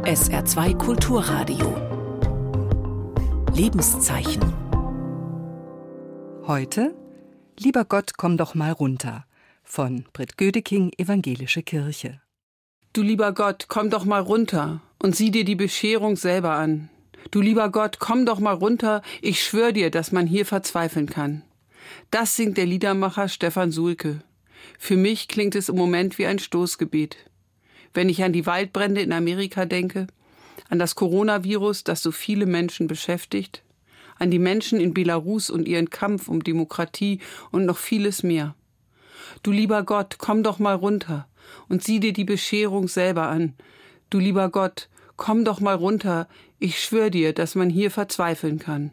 SR2 Kulturradio. Lebenszeichen. Heute »Lieber Gott, komm doch mal runter« von Britt Gödeking, Evangelische Kirche. Du lieber Gott, komm doch mal runter und sieh dir die Bescherung selber an. Du lieber Gott, komm doch mal runter, ich schwör dir, dass man hier verzweifeln kann. Das singt der Liedermacher Stefan Sulke. Für mich klingt es im Moment wie ein Stoßgebet. Wenn ich an die Waldbrände in Amerika denke, an das Coronavirus, das so viele Menschen beschäftigt, an die Menschen in Belarus und ihren Kampf um Demokratie und noch vieles mehr. Du lieber Gott, komm doch mal runter und sieh dir die Bescherung selber an. Du lieber Gott, komm doch mal runter, ich schwör dir, dass man hier verzweifeln kann.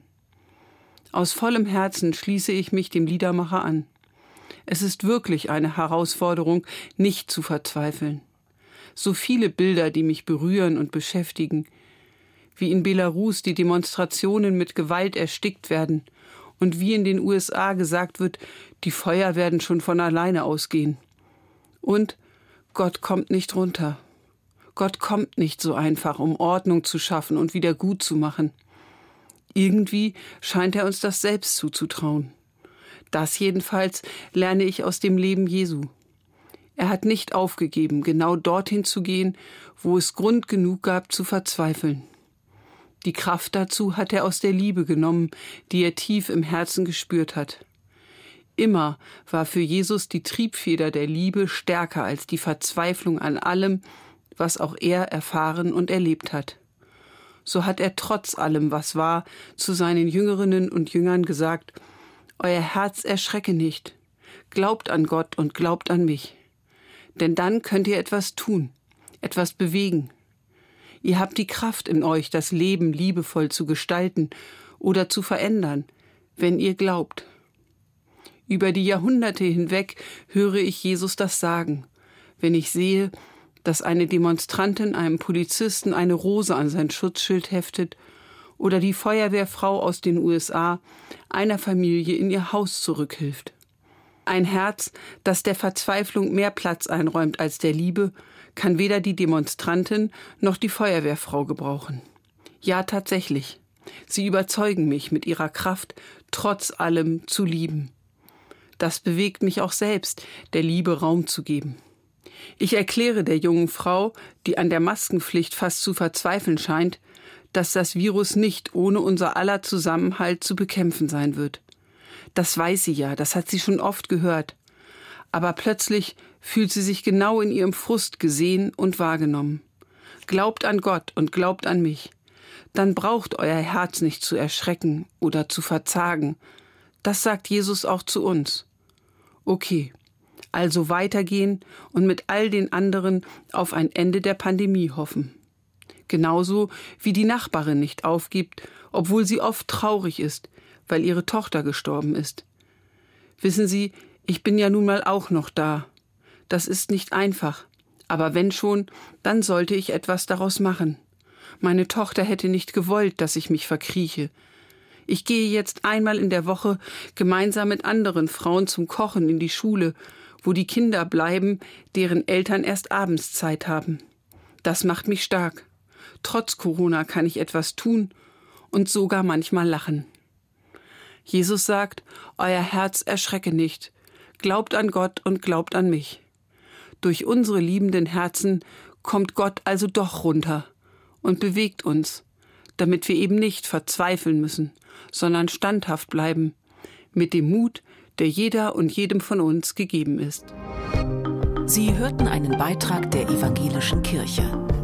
Aus vollem Herzen schließe ich mich dem Liedermacher an. Es ist wirklich eine Herausforderung, nicht zu verzweifeln. So viele Bilder, die mich berühren und beschäftigen, wie in Belarus die Demonstrationen mit Gewalt erstickt werden und wie in den USA gesagt wird, die Feuer werden schon von alleine ausgehen. Und Gott kommt nicht runter. Gott kommt nicht so einfach, um Ordnung zu schaffen und wieder gut zu machen. Irgendwie scheint er uns das selbst zuzutrauen. Das jedenfalls lerne ich aus dem Leben Jesu. Er hat nicht aufgegeben, genau dorthin zu gehen, wo es Grund genug gab zu verzweifeln. Die Kraft dazu hat er aus der Liebe genommen, die er tief im Herzen gespürt hat. Immer war für Jesus die Triebfeder der Liebe stärker als die Verzweiflung an allem, was auch er erfahren und erlebt hat. So hat er trotz allem, was war, zu seinen Jüngerinnen und Jüngern gesagt: Euer Herz erschrecke nicht, glaubt an Gott und glaubt an mich. Denn dann könnt ihr etwas tun, etwas bewegen. Ihr habt die Kraft in euch, das Leben liebevoll zu gestalten oder zu verändern, wenn ihr glaubt. Über die Jahrhunderte hinweg höre ich Jesus das sagen, wenn ich sehe, dass eine Demonstrantin einem Polizisten eine Rose an sein Schutzschild heftet oder die Feuerwehrfrau aus den USA einer Familie in ihr Haus zurückhilft. Ein Herz, das der Verzweiflung mehr Platz einräumt als der Liebe, kann weder die Demonstrantin noch die Feuerwehrfrau gebrauchen. Ja, tatsächlich. Sie überzeugen mich mit ihrer Kraft, trotz allem zu lieben. Das bewegt mich auch selbst, der Liebe Raum zu geben. Ich erkläre der jungen Frau, die an der Maskenpflicht fast zu verzweifeln scheint, dass das Virus nicht ohne unser aller Zusammenhalt zu bekämpfen sein wird. Das weiß sie ja, das hat sie schon oft gehört. Aber plötzlich fühlt sie sich genau in ihrem Frust gesehen und wahrgenommen. Glaubt an Gott und glaubt an mich. Dann braucht euer Herz nicht zu erschrecken oder zu verzagen. Das sagt Jesus auch zu uns. Okay, also weitergehen und mit all den anderen auf ein Ende der Pandemie hoffen. Genauso wie die Nachbarin nicht aufgibt, obwohl sie oft traurig ist, weil ihre Tochter gestorben ist. Wissen Sie, ich bin ja nun mal auch noch da. Das ist nicht einfach, aber wenn schon, dann sollte ich etwas daraus machen. Meine Tochter hätte nicht gewollt, dass ich mich verkrieche. Ich gehe jetzt einmal in der Woche gemeinsam mit anderen Frauen zum Kochen in die Schule, wo die Kinder bleiben, deren Eltern erst abends Zeit haben. Das macht mich stark. Trotz Corona kann ich etwas tun und sogar manchmal lachen. Jesus sagt, euer Herz erschrecke nicht. Glaubt an Gott und glaubt an mich. Durch unsere liebenden Herzen kommt Gott also doch runter und bewegt uns, damit wir eben nicht verzweifeln müssen, sondern standhaft bleiben, mit dem Mut, der jeder und jedem von uns gegeben ist. Sie hörten einen Beitrag der Evangelischen Kirche.